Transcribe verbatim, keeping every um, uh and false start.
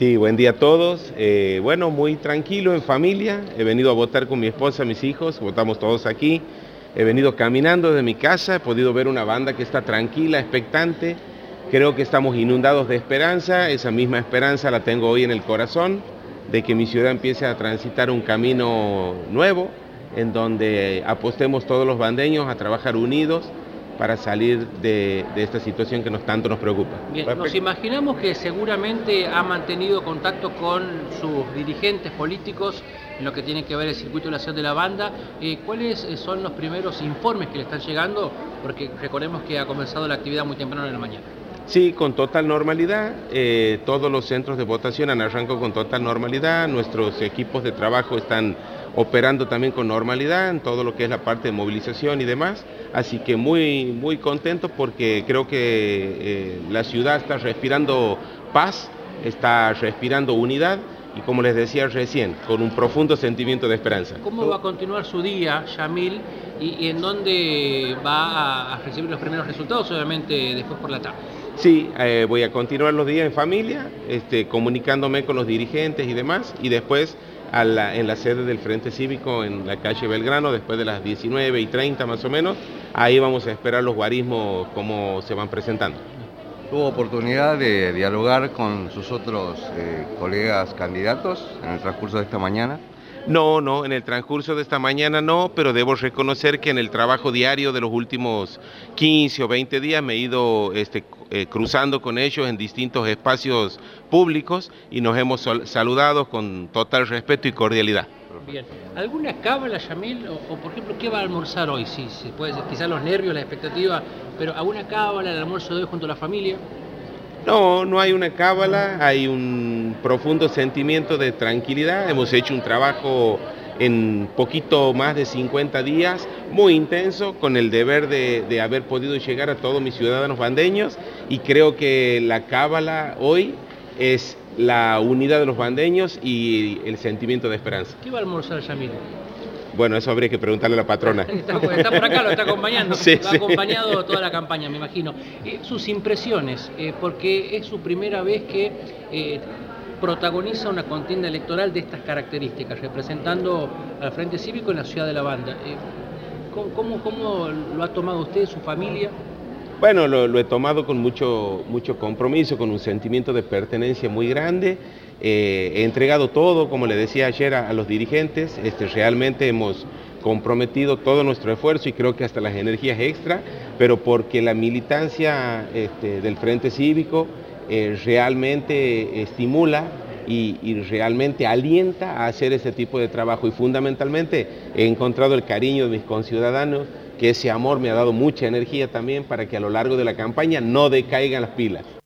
Sí, buen día a todos. Eh, bueno, muy tranquilo, en familia. He venido a votar con mi esposa, mis hijos, votamos todos aquí. He venido caminando de mi casa, he podido ver una banda que está tranquila, expectante. Creo que estamos inundados de esperanza, esa misma esperanza la tengo hoy en el corazón, de que mi ciudad empiece a transitar un camino nuevo, en donde apostemos todos los bandeños a trabajar unidos para salir de, de esta situación que nos, tanto nos preocupa. Bien, nos imaginamos que seguramente ha mantenido contacto con sus dirigentes políticos en lo que tiene que ver el circuito de la ciudad de la banda. Eh, ¿Cuáles son los primeros informes que le están llegando? Porque recordemos que ha comenzado la actividad muy temprano en la mañana. Sí, con total normalidad. Eh, todos los centros de votación han arrancado con total normalidad. Nuestros equipos de trabajo están operando también con normalidad en todo lo que es la parte de movilización y demás. Así que muy, muy contento porque creo que eh, la ciudad está respirando paz, está respirando unidad y, como les decía recién, con un profundo sentimiento de esperanza. ¿Cómo va a continuar su día, Yamil, y, y en dónde va a recibir los primeros resultados, obviamente después por la tarde? Sí, eh, voy a continuar los días en familia, este, comunicándome con los dirigentes y demás, y después a la, en la sede del Frente Cívico en la calle Belgrano, después de las diecinueve y treinta más o menos, ahí vamos a esperar los guarismos como se van presentando. ¿Tuvo oportunidad de dialogar con sus otros eh, colegas candidatos en el transcurso de esta mañana? No, no, en el transcurso de esta mañana no, pero debo reconocer que en el trabajo diario de los últimos quince o veinte días me he ido este, eh, cruzando con ellos en distintos espacios públicos y nos hemos saludado con total respeto y cordialidad. Bien, ¿alguna cábala, Yamil? O, o por ejemplo, ¿qué va a almorzar hoy? Sí, sí, puede ser, quizás los nervios, la expectativa, pero ¿alguna cábala el almuerzo de hoy junto a la familia? No, no hay una cábala, hay un profundo sentimiento de tranquilidad. Hemos hecho un trabajo en poquito más de cincuenta días, muy intenso, con el deber de, de haber podido llegar a todos mis ciudadanos bandeños, y creo que la cábala hoy es la unidad de los bandeños y el sentimiento de esperanza. ¿Qué va a almorzar, Yamil? Bueno, eso habría que preguntarle a la patrona. Está, está por acá, lo está acompañando, sí, lo ha sí. acompañado toda la campaña, me imagino. Eh, sus impresiones, eh, porque es su primera vez que eh, protagoniza una contienda electoral de estas características, representando al Frente Cívico en la ciudad de La Banda. Eh, ¿cómo, cómo, ¿Cómo lo ha tomado usted, su familia? Bueno, lo, lo he tomado con mucho, mucho compromiso, con un sentimiento de pertenencia muy grande. Eh, he entregado todo, como le decía ayer, a, a los dirigentes. Este, realmente hemos comprometido todo nuestro esfuerzo y creo que hasta las energías extra, pero porque la militancia este, del Frente Cívico eh, realmente estimula y, y realmente alienta a hacer ese tipo de trabajo, y fundamentalmente he encontrado el cariño de mis conciudadanos, que ese amor me ha dado mucha energía también para que a lo largo de la campaña no decaigan las pilas.